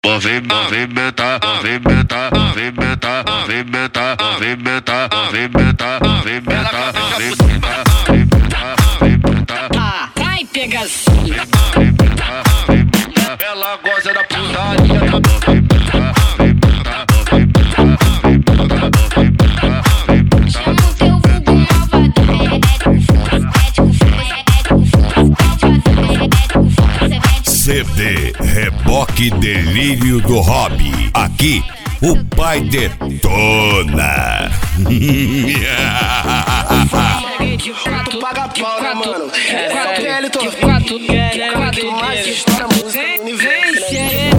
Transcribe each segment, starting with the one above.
Movimenta, movimenta, movimenta, movimenta, movimenta, movimenta, movimenta, movimenta, vai pegação. ela gosta da putaria. CD Reboque Delírio do Hobby. Aqui o pai detona. Tu paga pau, né, mano? Quatro PL, tô quatro mais história, música no universo, né?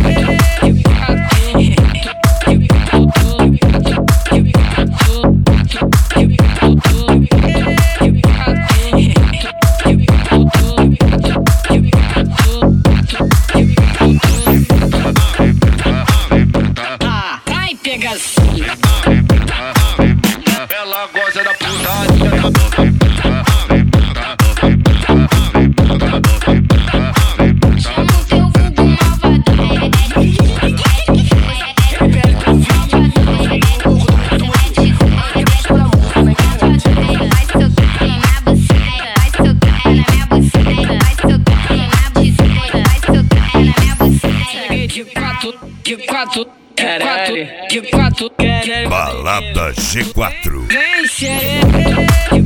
Vai pegação. Ela gosta da putaria. De quatro, Balada G4. vem xereca.